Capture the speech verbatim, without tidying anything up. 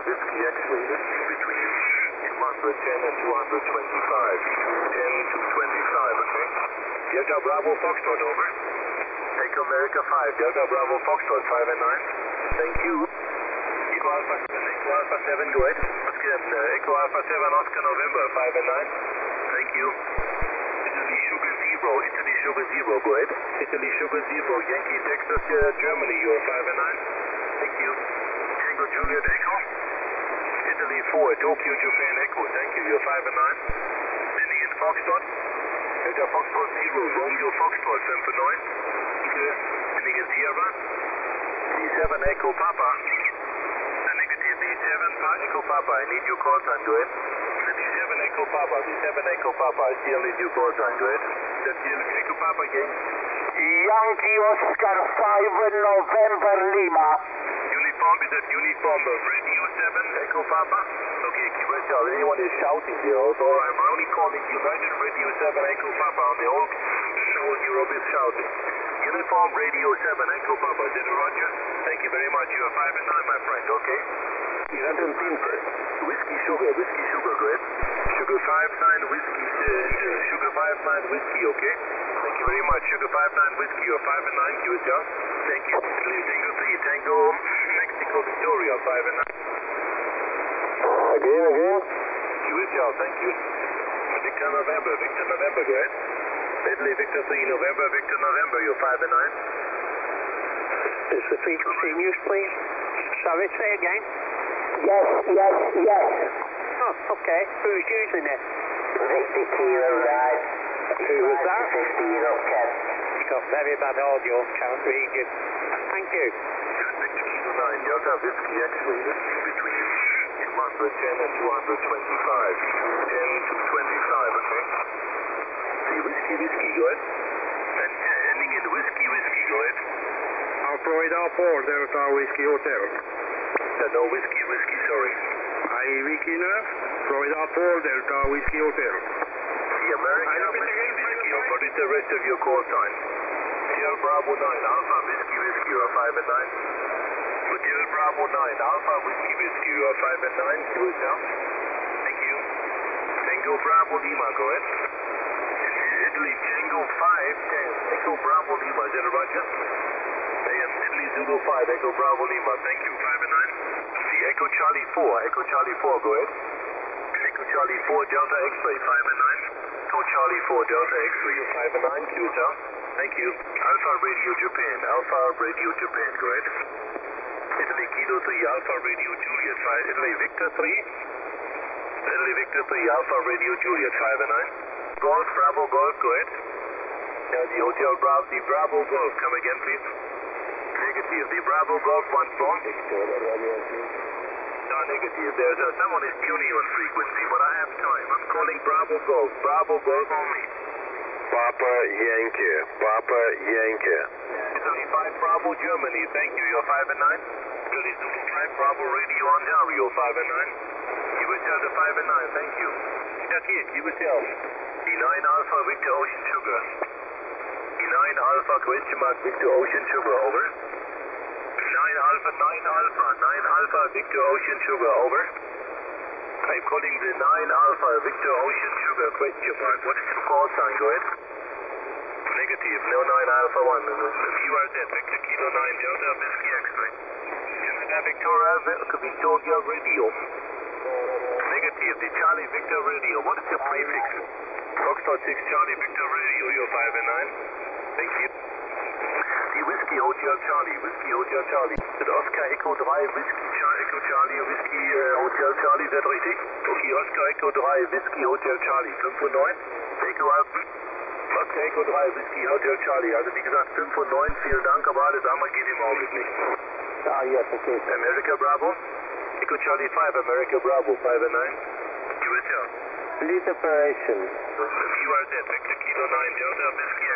Whiskey X-ray, this is between two hundred ten and two hundred twenty-five. ten to twenty-five, okay? Delta Bravo Foxtrot, over. Echo America five, Delta Bravo Foxtrot five and nine. Thank you. Echo Alpha seven, Echo Alpha seven, go ahead. Again, uh, Echo Alpha seven, Oscar November five and nine. Thank you. Italy Sugar Zero, Italy Sugar Zero, go ahead. Italy Sugar Zero, Yankee Texas, uh, Germany, you're five and nine. Thank you. Tango Juliet Echo. Italy four, Tokyo Japan Echo, thank you, you're five and nine. Landing in Foxtrot. Delta Foxtrot Zero, Romeo Foxtrot, Symphony. Clear. Landing in Sierra. D seven Echo Papa. A negative D seven Echo Papa, I need your call sign, go ahead. D seven Echo Papa, D seven Echo Papa, I still need your call sign, go ahead. That's the Echo Papa again. Yankee Oscar five November Lima. Uniform, is that uniform of Radio seven Echo Papa? Okay, keep it down. Anyone is shouting here, although I'm only calling United Radio seven Echo Papa on the whole, whole Europe is shouting. Uniform Radio seven Echo Papa, is it a Roger? Thank you very much. You are five and nine, my friend, okay? Whiskey Sugar, Whiskey Sugar, go ahead. Sugar five nine Whiskey, uh, Sugar five nine Whiskey, okay? Thank you very much. Sugar five nine Whiskey, you're five and nine, Q S L. Thank you. Tango three, Tango, Mexico Victoria, five and nine. Again, again. Q S L, thank you. Victor November, Victor November, go ahead. Italy Victor three, November, Victor November, you're five and nine. Is the frequency in use, please? Sorry, say again. Yes, yes, yes. Oh, okay. Who's using it? Victor Kilo right. Who was that? fifteen up ten. You got very bad audio. Can't read you. Thank you. Victor Kilo nine, Delta Whiskey X-ray, this is between two hundred ten and two hundred twenty-five. ten to twenty-five, okay? See, Whiskey, Whiskey, go ahead. And uh, ending in Whiskey, Whiskey, go ahead. Florida four, Delta Whiskey Hotel. Uh, no, Whiskey, Whiskey, sorry. I Whiskey nine, Florida four, Delta Whiskey Hotel. The American Whiskey, Whiskey, what is the rest of your call sign? Hotel Bravo nine, Alpha Whiskey, Whiskey, you are five and nine. Hotel Bravo nine, Alpha Whiskey, Whiskey, you are five and nine. Do it now. Thank you. Tango Bravo Lima, go ahead. Italy Tango five ten, Echo Bravo Lima, is that a Roger? Italy Zulu five, Echo Bravo Lima, thank you, five and nine. The Echo Charlie four, Echo Charlie four, go ahead. Echo Charlie four, Delta X-ray, five and nine. Echo Charlie four, Delta X-ray, five and nine, Q S L. Thank you. Alpha Radio Japan, Alpha Radio Japan, go ahead. Italy Kilo three, Alpha Radio Juliet five, Italy Victor three. Italy Victor three, Alpha Radio Juliet five and nine. Golf, Bravo Golf, go ahead. Now the Hotel Bravo, the Bravo Golf, come again please. Negative, the Bravo Golf one four. No, negative, there's uh, someone is tuning on frequency, but I have time. I'm calling Bravo Golf, Bravo Golf only. Papa Yankee, Papa Yankee. Italy five Bravo Germany, thank you, you're five and nine. Italy Zulu five Bravo Radio Ontario, five and nine. You will tell the five and nine, thank you. That's it, you will tell. D nine Alpha Victor Ocean Sugar. D nine Alpha question mark Victor Ocean Sugar, over. nine Alpha, nine Alpha, nine Alpha Victor Ocean Sugar, over. I'm calling the nine Alpha Victor Ocean Sugar question mark. What is your call sign, go ahead. Negative, no nine Alpha one. V R Z, Victor Kilo nine, Delta Whiskey X-ray. Canada Victoria, Victoria Radio. Negative, the Charlie Victor Radio. What is your prefix? Foxtrot six Charlie Victor Radio, you're five and nine. Thank you. The Whiskey Hotel Charlie, Whiskey Hotel Charlie. Het Oscar Echo drei, Whiskey Charlie, Echo Charlie, Whiskey uh, Hotel Charlie, ist das richtig? Okay, Oscar Echo drei, Whiskey Hotel Charlie, fünf und neun. Echo Alpha. Oscar Echo drei, Whiskey Hotel Charlie. Also wie gesagt, fünf und neun, vielen Dank, aber alles andere geht im Augenblick nicht. Ah, yes, okay. America Bravo. Echo Charlie five, America Bravo, five and nine. U S L. Police operation. V R Z, Victor Kilo nine, Delta Whiskey